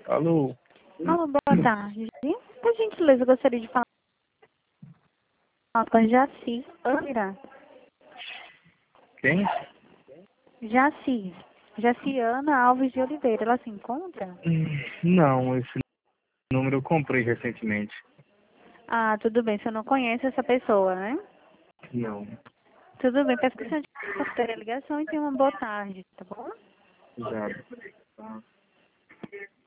Alô? Alô, boa tarde. Por gentileza, eu gostaria de falar com a Jaci Âmira. Quem? Jaci. Jaciana Alves de Oliveira. Ela se encontra? Não, esse número eu comprei recentemente. Ah, tudo bem. Você não conhece essa pessoa, né? Não. Tudo bem. Peço que o senhor considere a ligação e tenha uma boa tarde, tá bom? Já.